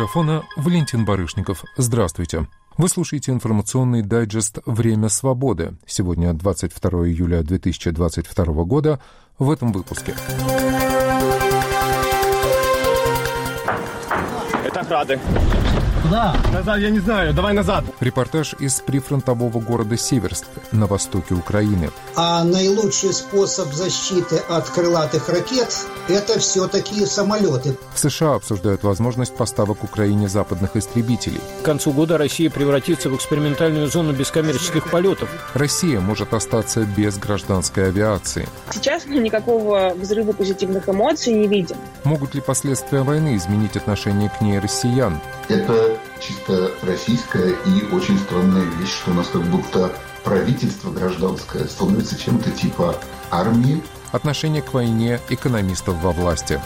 микрофона Валентин Барышников. Здравствуйте. Вы слушаете информационный дайджест «Время свободы». Сегодня 22 июля 2022 года. В этом выпуске. Итак, рады. Куда? Назад, я не знаю. Давай назад. Репортаж из прифронтового города Северск на востоке Украины. А наилучший способ защиты от крылатых ракет – это все-таки самолеты. В США обсуждают возможность поставок Украине западных истребителей. К концу года Россия превратится в экспериментальную зону без коммерческих полетов. Россия может остаться без гражданской авиации. Сейчас мы никакого взрыва позитивных эмоций не видим. Могут ли последствия войны изменить отношение к ней россиян? Это чисто российская и очень странная вещь, что у нас как будто правительство гражданское становится чем-то типа армии. Отношение к войне экономистов во власти.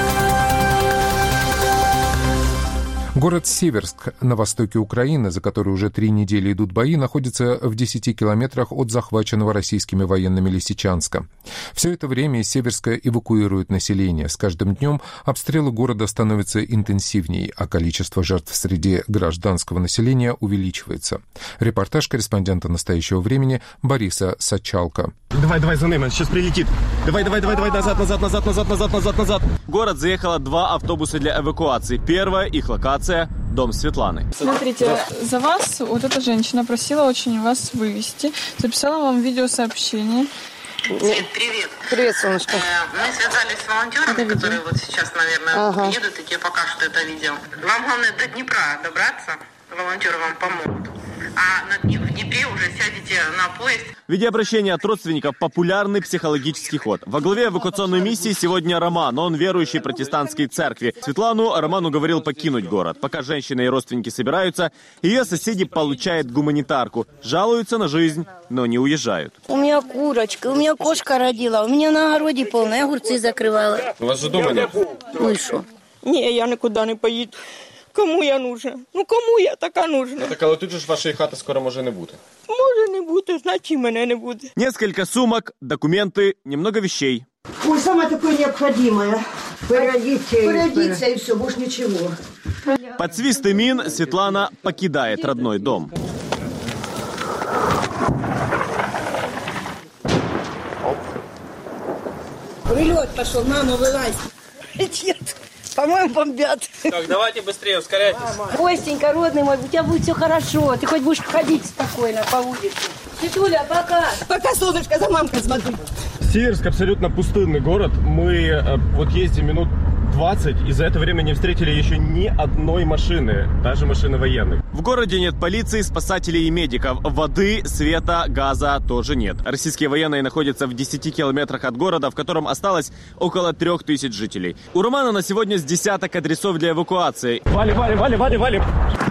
Город Северск на востоке Украины, за который уже 3 недели идут бои, находится в 10 километрах от захваченного российскими военными Лисичанска. Все это время из Северска эвакуируют население. С каждым днем обстрелы города становятся интенсивнее, а количество жертв среди гражданского населения увеличивается. Репортаж корреспондента «Настоящего времени» Бориса Сачалка. Давай за ним, сейчас прилетит. Давай, назад. В город заехало 2 автобуса для эвакуации. Первая их локация – дом Светланы. Смотрите, за вас вот эта женщина просила очень вас вывести. Записала вам видеосообщение. Свет, привет. Привет, солнышко. Мы связались с волонтерами, которые вот сейчас, наверное, едут, и тебе покажут это видео. Вам главное до Днепра добраться. Волонтеры вам помогут. А в Днепре уже сядете на поезд. Видеообращение от родственников – популярный психологический ход. Во главе эвакуационной миссии сегодня Роман. Он верующий протестантской церкви. Светлану Роман уговорил покинуть город. Пока женщины и родственники собираются, ее соседи получают гуманитарку. Жалуются на жизнь, но не уезжают. У меня курочка, у меня кошка родила, у меня на огороде полно, я огурцы закрывала. У вас же дома нет? Ну и что? Не, я никуда не поеду. Кому я нужна? Ну кому я така нужна? Так, але тут же ж вашої хати скоро може не бути. Може не бути, значить мене не буде. Несколько сумок, документы, немного вещей. Ой, самое такое необходимое. Породиться и все, больше ничего. Под свисты мин Светлана покидает родной дом. Прилет пошел, мама, вылазь. Нет, по-моему, бомбят. Так, давайте быстрее, ускоряйтесь. Костенька, родный мой, у тебя будет все хорошо. Ты хоть будешь ходить спокойно по улице. Тетюля, пока. Пока, солнышко, за мамкой смотри. Северск абсолютно пустынный город. Мы вот ездим минут 20, и за это время не встретили еще ни одной машины, даже машины военных. В городе нет полиции, спасателей и медиков. Воды, света, газа тоже нет. Российские военные находятся в 10 километрах от города, в котором осталось около 3000 жителей. У Романа на сегодня с десяток адресов для эвакуации. Валим.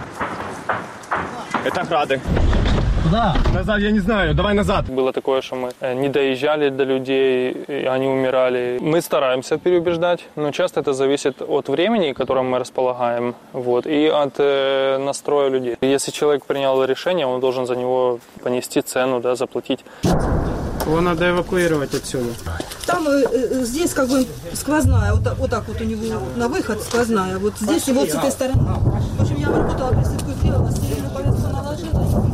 Итак, рады. Куда? Назад, я не знаю. Давай назад. Было такое, что мы не доезжали до людей, и они умирали. Мы стараемся переубеждать, но часто это зависит от времени, которым мы располагаем, и от настроя людей. Если человек принял решение, он должен за него понести цену, заплатить. Его надо эвакуировать отсюда. Там здесь как бы сквозная, вот так вот у него на выход сквозная. Вот здесь и вот с этой стороны. В общем, я работала, присыпку сделала, стерильную повязку наложила.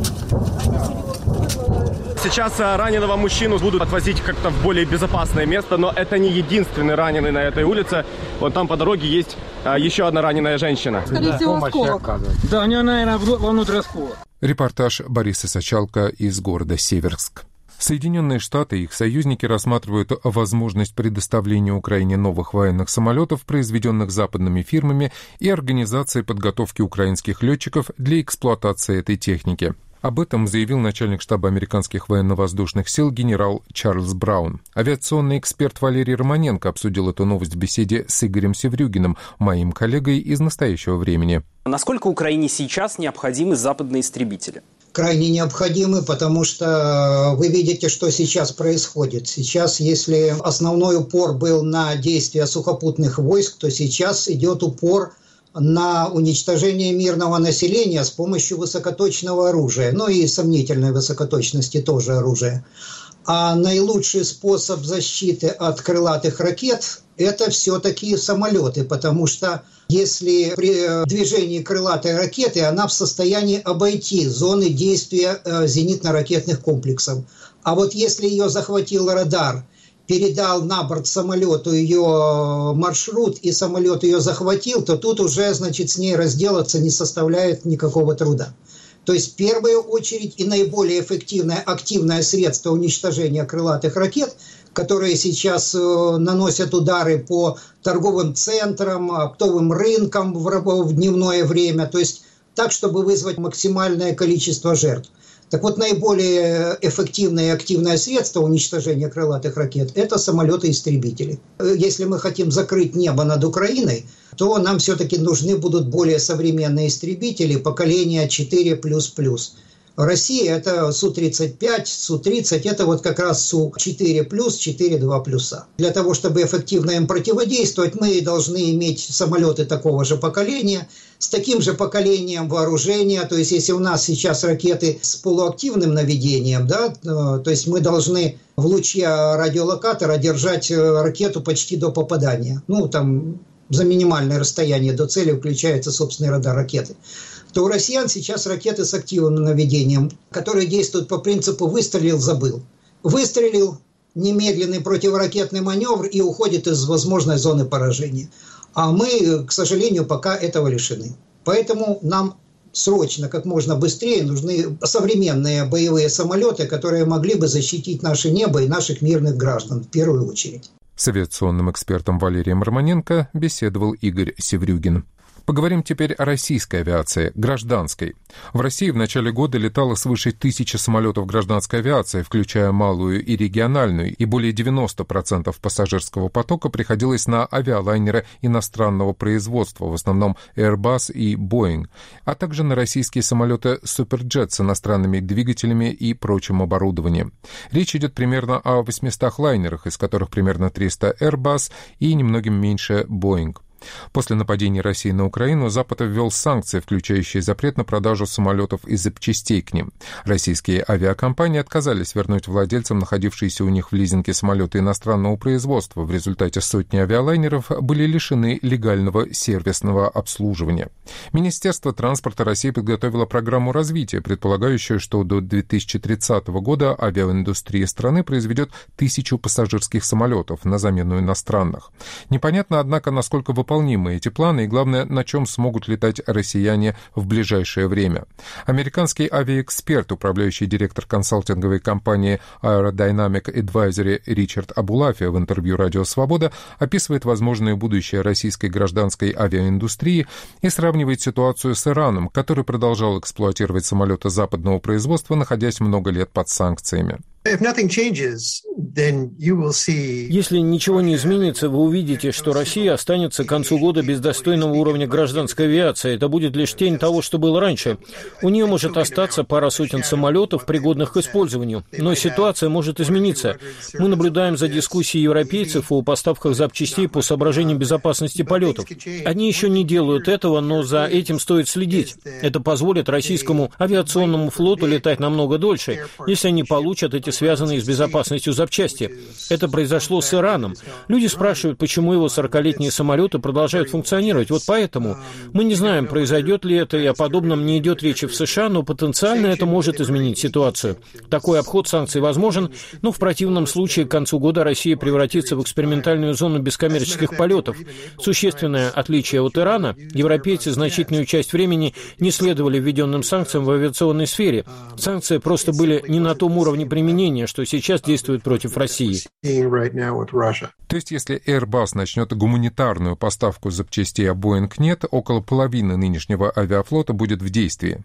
Сейчас раненого мужчину будут отвозить как-то в более безопасное место, но это не единственный раненый на этой улице. Вот там по дороге есть еще одна раненая женщина. Скорее всего, осколок. Да, у нее, наверное, внутрь осколок. Репортаж Бориса Сачалка из города Северск. Соединенные Штаты и их союзники рассматривают возможность предоставления Украине новых военных самолетов, произведенных западными фирмами, и организации подготовки украинских летчиков для эксплуатации этой техники. Об этом заявил начальник штаба американских военно-воздушных сил генерал Чарльз Браун. Авиационный эксперт Валерий Романенко обсудил эту новость в беседе с Игорем Севрюгиным, моим коллегой из «Настоящего времени». Насколько Украине сейчас необходимы западные истребители? Крайне необходимы, потому что вы видите, что сейчас происходит. Сейчас, если основной упор был на действия сухопутных войск, то сейчас идет упор на уничтожение мирного населения с помощью высокоточного оружия, ну и сомнительной высокоточности тоже оружия. А наилучший способ защиты от крылатых ракет – это все-таки самолеты, потому что если при движении крылатой ракеты она в состоянии обойти зоны действия зенитно-ракетных комплексов. А вот если ее захватил радар, передал на борт самолету ее маршрут, и самолет ее захватил, то тут уже, значит, с ней разделаться не составляет никакого труда. То есть в первую очередь и наиболее эффективное активное средство уничтожения крылатых ракет, которые сейчас наносят удары по торговым центрам, оптовым рынкам в дневное время, то есть так, чтобы вызвать максимальное количество жертв. Так вот, наиболее эффективное и активное средство уничтожения крылатых ракет – это самолеты-истребители. Если мы хотим закрыть небо над Украиной, то нам все-таки нужны будут более современные истребители поколения 4++. Россия – это Су-35, Су-30 – это вот как раз Су-4+, 4-2+. Для того, чтобы эффективно им противодействовать, мы должны иметь самолеты такого же поколения, с таким же поколением вооружения. То есть, если у нас сейчас ракеты с полуактивным наведением, да, то есть мы должны в луче радиолокатора держать ракету почти до попадания. Ну, там за минимальное расстояние до цели включается собственный радар ракеты. То у россиян сейчас ракеты с активным наведением, которые действуют по принципу «выстрелил, забыл». Выстрелил, немедленный противоракетный маневр и уходит из возможной зоны поражения. А мы, к сожалению, пока этого лишены. Поэтому нам срочно, как можно быстрее, нужны современные боевые самолеты, которые могли бы защитить наше небо и наших мирных граждан в первую очередь. С авиационным экспертом Валерием Романенко беседовал Игорь Севрюгин. Поговорим теперь о российской авиации, гражданской. В России в начале года летало свыше 1000 самолетов гражданской авиации, включая малую и региональную, и более 90% пассажирского потока приходилось на авиалайнеры иностранного производства, в основном Airbus и Boeing, а также на российские самолеты Суперджет с иностранными двигателями и прочим оборудованием. Речь идет примерно о 800 лайнерах, из которых примерно 300 Airbus и немногим меньше Boeing. После нападения России на Украину Запад ввел санкции, включающие запрет на продажу самолетов и запчастей к ним. Российские авиакомпании отказались вернуть владельцам находившиеся у них в лизинге самолеты иностранного производства. В результате сотни авиалайнеров были лишены легального сервисного обслуживания. Министерство транспорта России подготовило программу развития, предполагающую, что до 2030 года авиаиндустрия страны произведет 1000 пассажирских самолетов на замену иностранных. Непонятно, однако, насколько выполнимы эти планы и, главное, на чем смогут летать россияне в ближайшее время. Американский авиаэксперт, управляющий директор консалтинговой компании Aerodynamic Advisory Ричард Абулафи в интервью «Радио Свобода» описывает возможное будущее российской гражданской авиаиндустрии и сравнивает ситуацию с Ираном, который продолжал эксплуатировать самолеты западного производства, находясь много лет под санкциями. Если ничего не изменится, вы увидите, что Россия останется к концу года без достойного уровня гражданской авиации. Это будет лишь тень того, что было раньше. У нее может остаться пара сотен самолетов, пригодных к использованию. Но ситуация может измениться. Мы наблюдаем за дискуссией европейцев о поставках запчастей по соображениям безопасности полетов. Они еще не делают этого, но за этим стоит следить. Это позволит российскому авиационному флоту летать намного дольше, если они получат эти связанные с безопасностью запчасти. Это произошло с Ираном. Люди спрашивают, почему его 40-летние самолеты продолжают функционировать. Вот поэтому мы не знаем, произойдет ли это, и о подобном не идет речи в США, но потенциально это может изменить ситуацию. Такой обход санкций возможен, но в противном случае к концу года Россия превратится в экспериментальную зону бескоммерческих полетов. Существенное отличие от Ирана: европейцы значительную часть времени не следовали введенным санкциям в авиационной сфере. Санкции просто были не на том уровне применения, что сейчас действует против России. То есть, если Airbus начнет гуманитарную поставку запчастей, а Boeing нет, около половины нынешнего авиафлота будет в действии.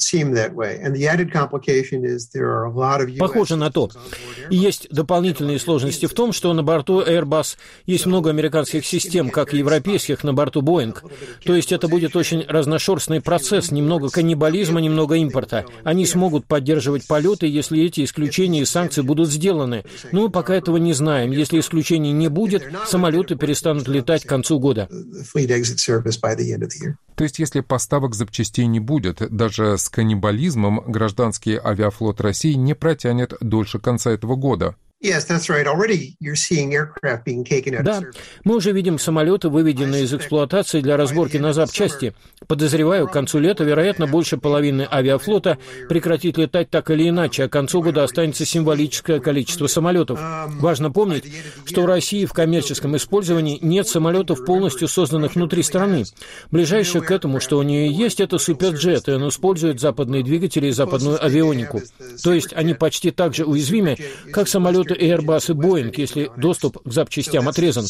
Похоже на то. И есть дополнительные сложности в том, что на борту Airbus есть много американских систем, как и европейских на борту Boeing. То есть это будет очень разношерстный процесс, немного каннибализма, немного импорта. Они смогут поддерживать полеты, если эти исключения исключения из санкций будут сделаны. Но мы пока этого не знаем. Если исключений не будет, самолеты перестанут летать к концу года. То есть, если поставок запчастей не будет, даже с каннибализмом гражданский авиафлот России не протянет дольше конца этого года. Да, мы уже видим самолеты, выведенные из эксплуатации для разборки на запчасти. Подозреваю, к концу лета, вероятно, больше половины авиафлота прекратит летать так или иначе, а к концу года останется символическое количество самолетов. Важно помнить, что в России в коммерческом использовании нет самолетов, полностью созданных внутри страны. Ближайшее к этому, что у нее есть, это суперджет, и он использует западные двигатели и западную авионику. То есть они почти так же уязвимы, как самолеты Airbus и Boeing, если доступ к запчастям отрезан.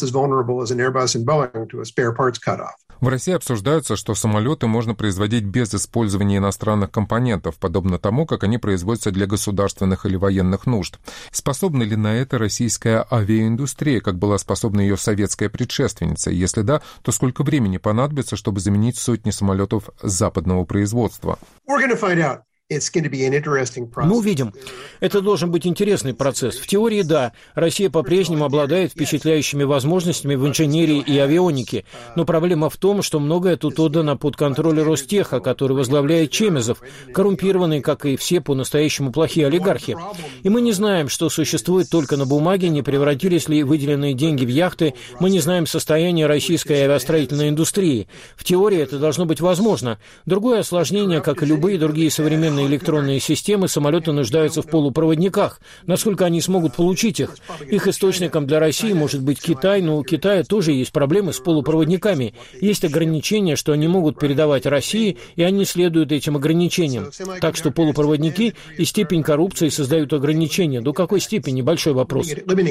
В России обсуждается, что самолеты можно производить без использования иностранных компонентов, подобно тому, как они производятся для государственных или военных нужд. Способна ли на это российская авиаиндустрия, как была способна ее советская предшественница? Если да, то сколько времени понадобится, чтобы заменить сотни самолетов западного производства? Мы увидим. Это должен быть интересный процесс. В теории, да, Россия по-прежнему обладает впечатляющими возможностями в инженерии и авионике. Но проблема в том, что многое тут отдано под контроль Ростеха, который возглавляет Чемезов, коррумпированный, как и все по-настоящему плохие олигархи. И мы не знаем, что существует только на бумаге, не превратились ли выделенные деньги в яхты, мы не знаем состояние российской авиастроительной индустрии. В теории это должно быть возможно. Другое осложнение, как и любые другие современные электронные системы, самолеты нуждаются в полупроводниках. Насколько они смогут получить их? Их источником для России может быть Китай, но у Китая тоже есть проблемы с полупроводниками. Есть ограничения, что они могут передавать России, и они следуют этим ограничениям. Так что полупроводники и степень коррупции создают ограничения. До какой степени? Большой вопрос.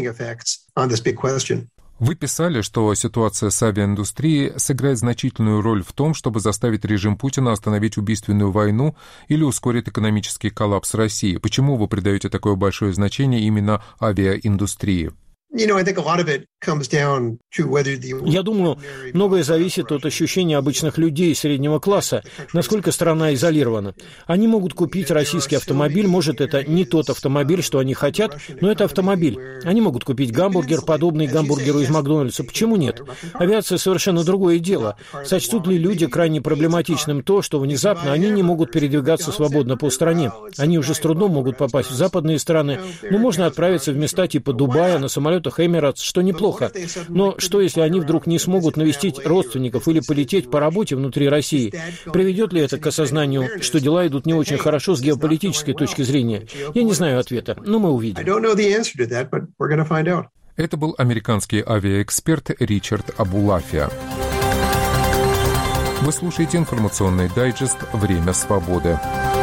Вы писали, что ситуация с авиаиндустрией сыграет значительную роль в том, чтобы заставить режим Путина остановить убийственную войну или ускорить экономический коллапс России. Почему вы придаете такое большое значение именно авиаиндустрии? Я думаю, многое зависит от ощущения обычных людей среднего класса, насколько страна изолирована. Они могут купить российский автомобиль, может, это не тот автомобиль, что они хотят, но это автомобиль. Они могут купить гамбургер, подобный гамбургеру из Макдональдса. Почему нет? Авиация совершенно другое дело. Сочтут ли люди крайне проблематичным то, что внезапно они не могут передвигаться свободно по стране? Они уже с трудом могут попасть в западные страны, но можно отправиться в места типа Дубая на самолетах Эмиратс, что неплохо. Но что, если они вдруг не смогут навестить родственников или полететь по работе внутри России? Приведет ли это к осознанию, что дела идут не очень хорошо с геополитической точки зрения? Я не знаю ответа, но мы увидим. Это был американский авиаэксперт Ричард Абулафия. Вы слушаете информационный дайджест «Время свободы».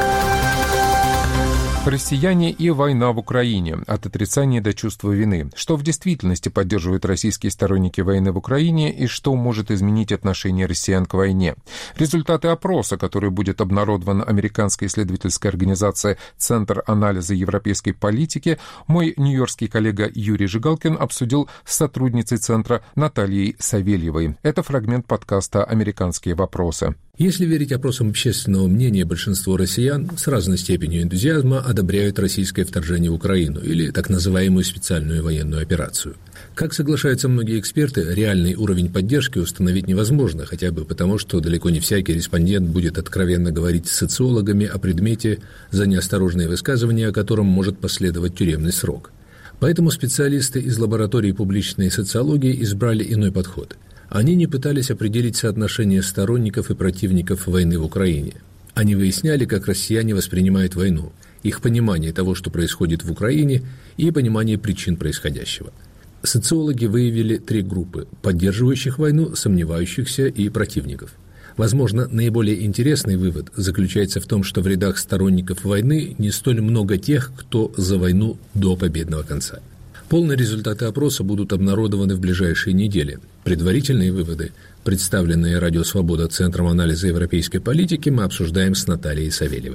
Россияне и война в Украине. От отрицания до чувства вины. Что в действительности поддерживают российские сторонники войны в Украине и что может изменить отношение россиян к войне? Результаты опроса, который будет обнародован американской исследовательской организацией «Центр анализа европейской политики», мой нью-йоркский коллега Юрий Жигалкин обсудил с сотрудницей Центра Натальей Савельевой. Это фрагмент подкаста «Американские вопросы». Если верить опросам общественного мнения, большинство россиян с разной степенью энтузиазма одобряют российское вторжение в Украину или так называемую специальную военную операцию. Как соглашаются многие эксперты, реальный уровень поддержки установить невозможно, хотя бы потому, что далеко не всякий респондент будет откровенно говорить с социологами о предмете, за неосторожные высказывания о котором может последовать тюремный срок. Поэтому специалисты из лаборатории публичной социологии избрали иной подход. Они не пытались определить соотношение сторонников и противников войны в Украине. Они выясняли, как россияне воспринимают войну, их понимание того, что происходит в Украине, и понимание причин происходящего. Социологи выявили 3 группы – поддерживающих войну, сомневающихся и противников. Возможно, наиболее интересный вывод заключается в том, что в рядах сторонников войны не столь много тех, кто за войну до победного конца. Полные результаты опроса будут обнародованы в ближайшие недели. Предварительные выводы, представленные «Радио Свобода» Центром анализа европейской политики, мы обсуждаем с Натальей Савельевой.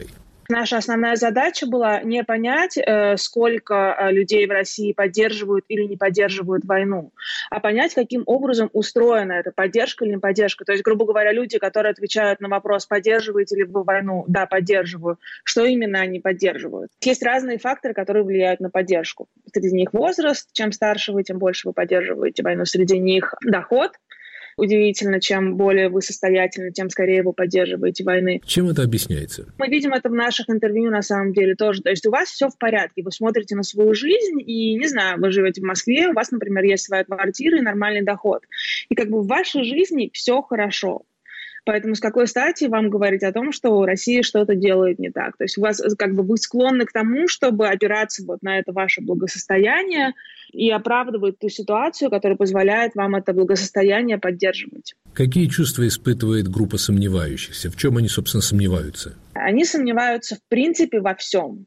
Наша основная задача была не понять, сколько людей в России поддерживают или не поддерживают войну, а понять, каким образом устроена эта поддержка или не поддержка. То есть, грубо говоря, люди, которые отвечают на вопрос, поддерживаете ли вы войну, да, поддерживаю, что именно они поддерживают. Есть разные факторы, которые влияют на поддержку. Среди них возраст, чем старше вы, тем больше вы поддерживаете войну. Среди них доход. Удивительно, чем более вы состоятельны, тем скорее вы поддерживаете войны. Чем это объясняется? Мы видим это в наших интервью на самом деле тоже. То есть у вас все в порядке, вы смотрите на свою жизнь и, не знаю, вы живете в Москве, у вас, например, есть своя квартира и нормальный доход. И как бы в вашей жизни все хорошо. Поэтому с какой стати вам говорить о том, что Россия что-то делает не так? То есть у вас, как бы, вы склонны к тому, чтобы опираться вот на это ваше благосостояние и оправдывать ту ситуацию, которая позволяет вам это благосостояние поддерживать. Какие чувства испытывает группа сомневающихся? В чем они, собственно, сомневаются? Они сомневаются, в принципе, во всем.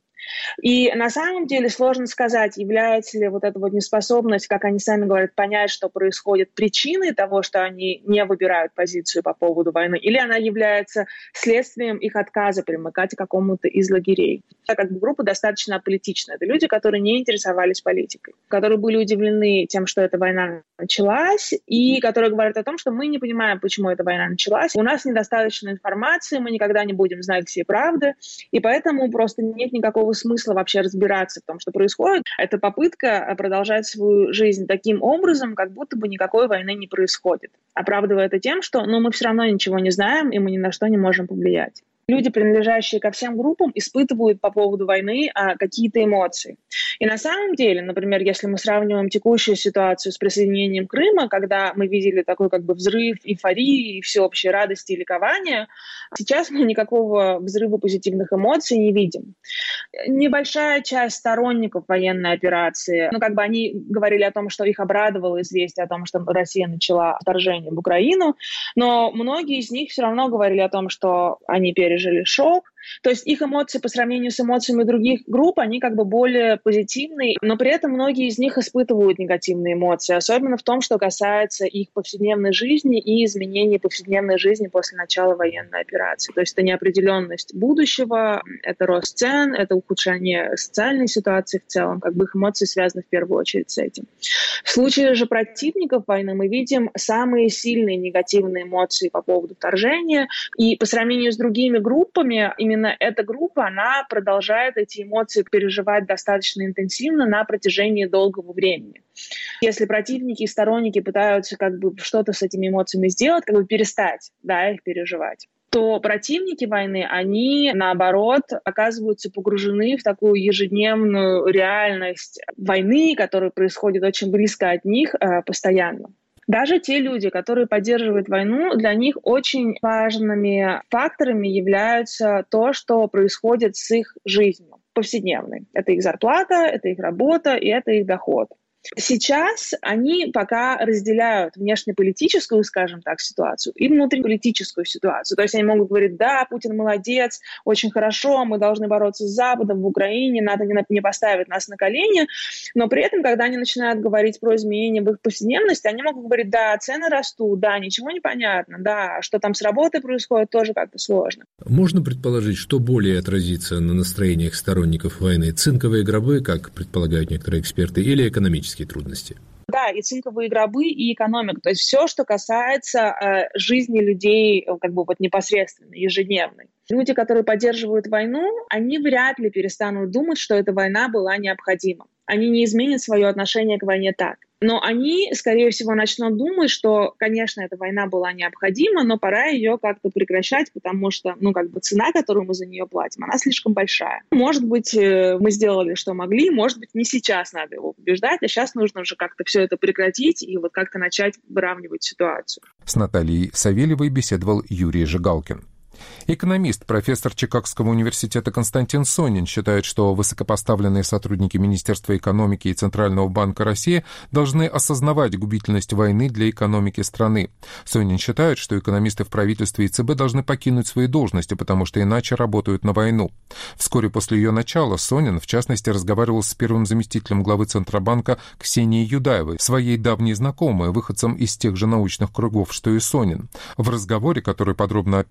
И на самом деле сложно сказать, является ли вот эта вот неспособность, как они сами говорят, понять, что происходит, причиной того, что они не выбирают позицию по поводу войны, или она является следствием их отказа примыкать к какому-то из лагерей. Так как группа достаточно аполитична. Это люди, которые не интересовались политикой, которые были удивлены тем, что эта война началась, и которые говорят о том, что мы не понимаем, почему эта война началась, у нас недостаточно информации, мы никогда не будем знать всей правды, и поэтому просто нет никакого смысла вообще разбираться в том, что происходит. Это попытка продолжать свою жизнь таким образом, как будто бы никакой войны не происходит, оправдывая это тем, что мы все равно ничего не знаем, и мы ни на что не можем повлиять. Люди, принадлежащие ко всем группам, испытывают по поводу войны какие-то эмоции. И на самом деле, например, если мы сравниваем текущую ситуацию с присоединением Крыма, когда мы видели такой как бы взрыв эйфории и всеобщей радости и ликования, сейчас мы никакого взрыва позитивных эмоций не видим. Небольшая часть сторонников военной операции, они говорили о том, что их обрадовало известие о том, что Россия начала вторжение в Украину, но многие из них все равно говорили о том, что они пережили шок. То есть их эмоции по сравнению с эмоциями других групп, они как бы более позитивные, но при этом многие из них испытывают негативные эмоции, особенно в том, что касается их повседневной жизни и изменений повседневной жизни после начала военной операции. То есть это неопределенность будущего, это рост цен, это ухудшение социальной ситуации в целом, как бы их эмоции связаны в первую очередь с этим. В случае же противников войны мы видим самые сильные негативные эмоции по поводу вторжения, и по сравнению с другими группами, именно эта группа, она продолжает эти эмоции переживать достаточно интенсивно на протяжении долгого времени. Если противники и сторонники пытаются как бы что-то с этими эмоциями сделать, как бы перестать, их переживать, то противники войны, они, наоборот, оказываются погружены в такую ежедневную реальность войны, которая происходит очень близко от них постоянно. Даже те люди, которые поддерживают войну, для них очень важными факторами являются то, что происходит с их жизнью повседневной. Это их зарплата, это их работа и это их доход. Сейчас они пока разделяют внешнеполитическую, скажем так, ситуацию и внутриполитическую ситуацию. То есть они могут говорить, да, Путин молодец, очень хорошо, мы должны бороться с Западом в Украине, надо не поставить нас на колени. Но при этом, когда они начинают говорить про изменения в их повседневности, они могут говорить, да, цены растут, да, ничего не понятно, да, что там с работой происходит, тоже как-то сложно. Можно предположить, что более отразится на настроениях сторонников войны? Цинковые гробы, как предполагают некоторые эксперты, или экономические трудности? Да, и цинковые гробы, и экономика. То есть все, что касается жизни людей как бы вот непосредственно, ежедневной. Люди, которые поддерживают войну, они вряд ли перестанут думать, что эта война была необходима. Они не изменят свое отношение к войне так. Но они, скорее всего, начнут думать, что, конечно, эта война была необходима, но пора ее как-то прекращать, потому что, цена, которую мы за нее платим, она слишком большая. Может быть, мы сделали, что могли, может быть, не сейчас надо его побеждать, а сейчас нужно уже как-то все это прекратить и вот как-то начать выравнивать ситуацию. С Натальей Савельевой беседовал Юрий Жигалкин. Экономист, профессор Чикагского университета Константин Сонин считает, что высокопоставленные сотрудники Министерства экономики и Центрального банка России должны осознавать губительность войны для экономики страны. Сонин считает, что экономисты в правительстве и ЦБ должны покинуть свои должности, потому что иначе работают на войну. Вскоре после ее начала Сонин, в частности, разговаривал с первым заместителем главы Центробанка Ксенией Юдаевой, своей давней знакомой, выходцем из тех же научных кругов, что и Сонин. В разговоре, который подробно описан в «Медузе»,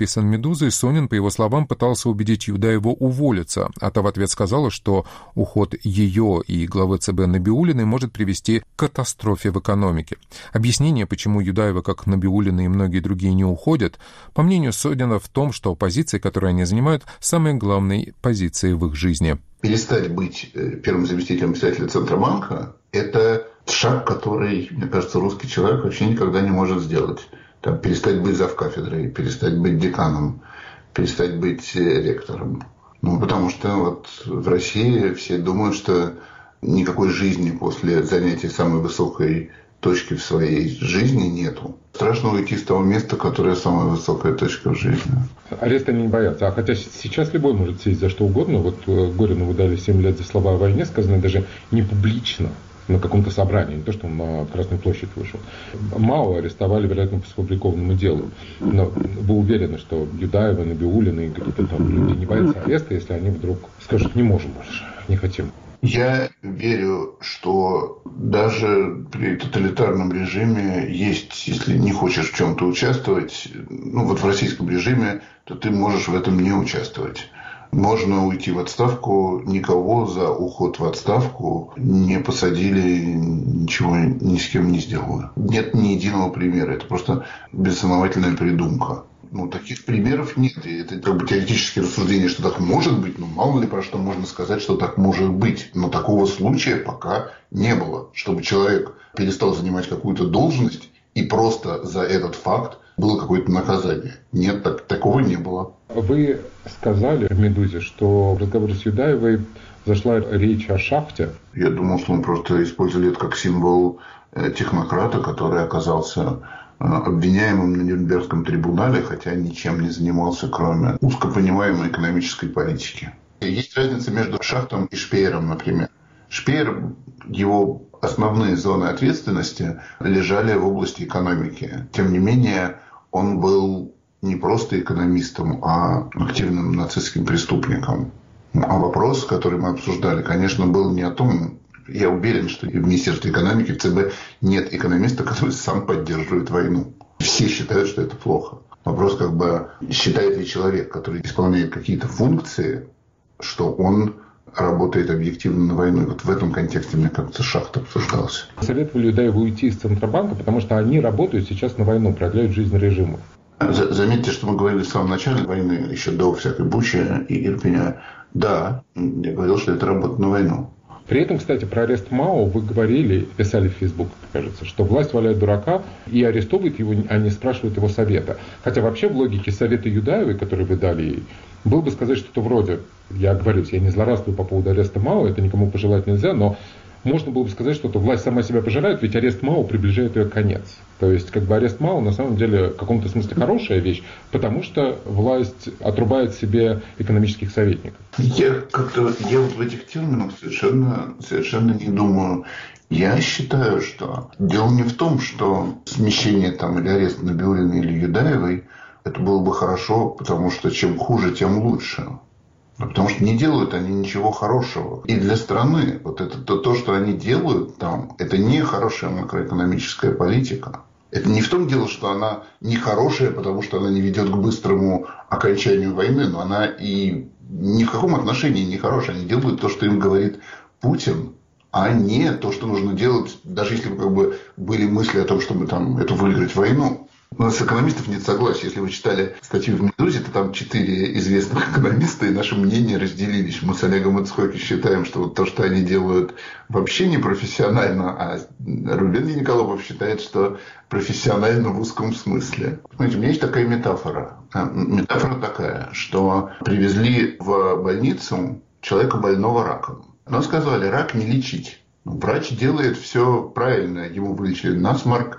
«Медузы» Сонин, по его словам, пытался убедить Юдаеву уволиться, а та в ответ сказала, что уход ее и главы ЦБ Набиуллиной может привести к катастрофе в экономике. Объяснение, почему Юдаева, как Набиуллина и многие другие, не уходят, по мнению Сонина, в том, что позиции, которые они занимают, самые главные позиции в их жизни. Перестать быть первым заместителем председателя Центробанка – это шаг, который, мне кажется, русский человек вообще никогда не может сделать. Там, перестать быть завкафедрой, перестать быть деканом, перестать быть ректором. Потому что вот в России все думают, что никакой жизни после занятия самой высокой точки в своей жизни нету. Страшно уйти с того места, которое самая высокая точка в жизни. Ареста они не боятся. А хотя сейчас любой может сесть за что угодно. Вот Горинову дали 7 лет за слова о войне, сказанные даже не публично, на каком-то собрании, не то, что он на Красную площадь вышел. Мао арестовали, вероятно, по сфабрикованному делу. Но вы уверены, что Юдаева, Набиуллина и какие-то там люди не боятся ареста, если они вдруг скажут: не можем больше, не хотим? Я верю, что даже при тоталитарном режиме есть, если не хочешь в чем-то участвовать, вот в российском режиме, то ты можешь в этом не участвовать. Можно уйти в отставку, никого за уход в отставку не посадили, ничего ни с кем не сделали. Нет ни единого примера, это просто безосновательная придумка. Таких примеров нет. И это теоретические рассуждения, что так может быть. Мало ли про что можно сказать, что так может быть. Но такого случая пока не было. Чтобы человек перестал занимать какую-то должность и просто за этот факт было какое-то наказание. Нет, такого не было. Вы сказали в «Медузе», что в разговоре с Юдаевой зашла речь о шахте. Я думал, что мы просто использовали это как символ технократа, который оказался обвиняемым на Нюрнбергском трибунале, хотя ничем не занимался, кроме узкопонимаемой экономической политики. Есть разница между Шахтом и Шпеером, например. Шпеер, его основные зоны ответственности лежали в области экономики. Тем не менее, он был не просто экономистом, а активным нацистским преступником. А вопрос, который мы обсуждали, конечно, был не о том. Я уверен, что и в Министерстве экономики, в ЦБ нет экономиста, который сам поддерживает войну. Все считают, что это плохо. Вопрос, считает ли человек, который исполняет какие-то функции, что он работает объективно на войну. И вот в этом контексте, мне кажется, Шахт обсуждался. Советовали Юдаеву уйти из Центробанка, потому что они работают сейчас на войну, продляют жизнь режиму. Заметьте, что мы говорили в самом начале войны, еще до всякой Бучи и Ирпеня. Да, я говорил, что это работа на войну. При этом, кстати, про арест Мао вы говорили, писали в Facebook, кажется, что власть валяет дурака и арестовывает его, а не спрашивает его совета. Хотя вообще в логике совета Юдаевой, который вы дали ей, было бы сказать что-то вроде, я оговорюсь, я не злорадствую по поводу ареста Мао, это никому пожелать нельзя, но можно было бы сказать, что власть сама себя пожирает, ведь арест Мао приближает ее конец. То есть, арест Мао на самом деле в каком-то смысле хорошая вещь, потому что власть отрубает себе экономических советников. Я вот в этих терминах совершенно не думаю. Я считаю, что дело не в том, что смещение или арест Набиуллиной или Юдаевой, это было бы хорошо, потому что чем хуже, тем лучше. Потому что не делают они ничего хорошего. И для страны вот это то, что они делают там, это не хорошая макроэкономическая политика. Это не в том дело, что она не хорошая, потому что она не ведет к быстрому окончанию войны, но она и ни в каком отношении не хорошая. Они делают то, что им говорит Путин, а не то, что нужно делать, даже если бы были мысли о том, чтобы это выиграть войну. У нас экономистов нет согласия. Если вы читали статью в «Медузе», то там 4 известных экономиста, и наши мнения разделились. Мы с Олегом Ицхоки считаем, что то, что они делают, вообще не профессионально, а Рубен Николопов считает, что профессионально в узком смысле. Знаете, у меня есть такая метафора. Метафора такая, что привезли в больницу человека больного раком. Но сказали, рак не лечить. Врач делает все правильно. Ему вылечили насморк,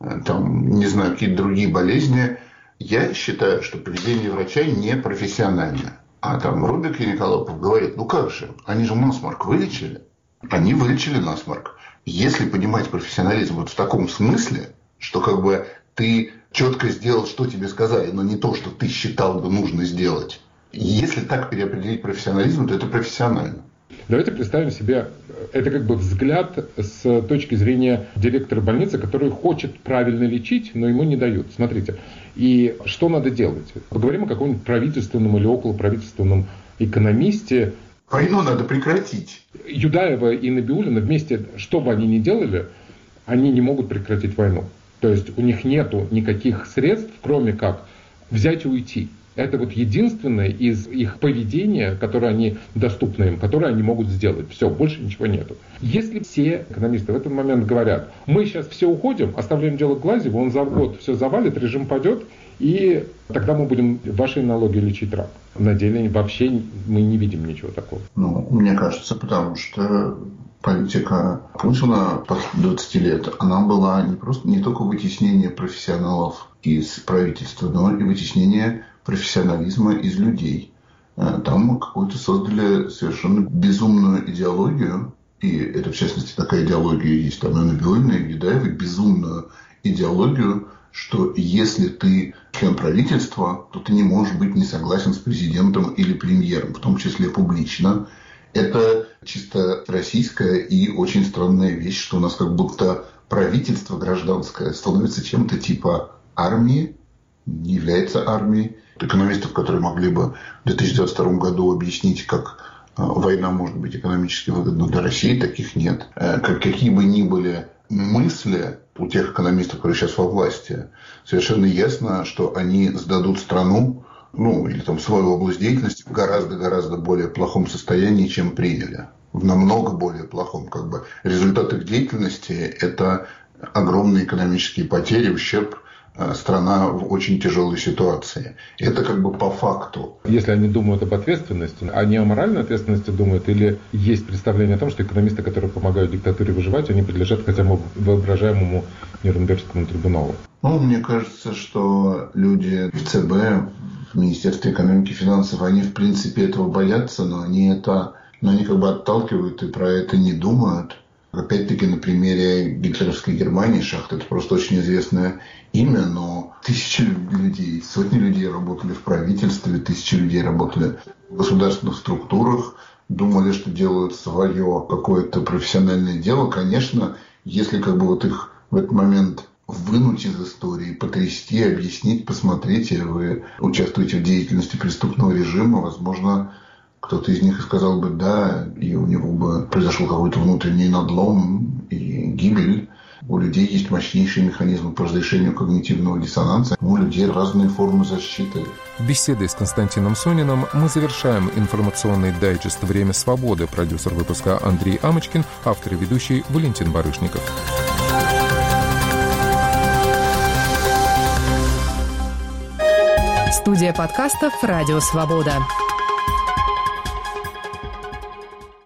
какие-то другие болезни. Я считаю, что поведение врача непрофессиональное. А Рубик и Николопов говорит, как же, они же насморк вылечили. Они вылечили насморк. Если понимать профессионализм вот в таком смысле, что ты четко сделал, что тебе сказали, но не то, что ты считал бы нужно сделать. Если так переопределить профессионализм, то это профессионально. Давайте представим себе это как бы взгляд с точки зрения директора больницы, который хочет правильно лечить, но ему не дают. Смотрите, и что надо делать? Поговорим о каком-нибудь правительственном или околоправительственном экономисте. Войну надо прекратить. Юдаева и Набиуллина вместе, что бы они ни делали, они не могут прекратить войну. То есть у них нету никаких средств, кроме как взять и уйти. Это вот единственное из их поведения, которое они доступно им, которое они могут сделать. Все, больше ничего нету. Если все экономисты в этот момент говорят, мы сейчас все уходим, оставляем дело Глазьеву, он за год все завалит, режим падет, и тогда мы будем вашей налоги лечить рак. На деле вообще мы не видим ничего такого. Ну, мне кажется, потому что политика Путина после 20 лет, она была не только вытеснение профессионалов из правительства, но и вытеснение профессионализма из людей. Там какую-то создали совершенно безумную идеологию, и это, в частности, такая идеология есть там и у Набиуллиной, и у Юдаевой, безумную идеологию, что если ты член правительства, то ты не можешь быть не согласен с президентом или премьером, в том числе публично. Это чисто российская и очень странная вещь, что у нас как будто правительство гражданское становится чем-то типа армии, не является армией. Экономистов, которые могли бы в 2022 году объяснить, как война может быть экономически выгодна для России, таких нет. Какие бы ни были мысли у тех экономистов, которые сейчас во власти, совершенно ясно, что они сдадут страну, или там свою область деятельности в гораздо-гораздо более плохом состоянии, чем приняли. В намного более плохом. Результат их деятельности – это огромные экономические потери, ущерб, страна в очень тяжелой ситуации. Это по факту. Если они думают об ответственности, они о моральной ответственности думают, или есть представление о том, что экономисты, которые помогают диктатуре выживать, они подлежат хотя бы воображаемому Нюрнбергскому трибуналу? Мне кажется, что люди в ЦБ, в Министерстве экономики и финансов, они в принципе этого боятся, но они отталкивают и про это не думают. Опять-таки на примере гитлеровской Германии, Шахт — это просто очень известное имя, но тысячи людей, сотни людей работали в правительстве, тысячи людей работали в государственных структурах, думали, что делают свое какое-то профессиональное дело. Конечно, если их в этот момент вынуть из истории, потрясти, объяснить, посмотрите, вы участвуете в деятельности преступного режима, возможно, кто-то из них и сказал бы «да», и у него бы произошел какой-то внутренний надлом и гибель. У людей есть мощнейшие механизмы по разрешению когнитивного диссонанса. У людей разные формы защиты. Беседой с Константином Сониным мы завершаем информационный дайджест «Время свободы». Продюсер выпуска Андрей Амочкин, автор и ведущий Валентин Барышников. Студия подкастов «Радио Свобода».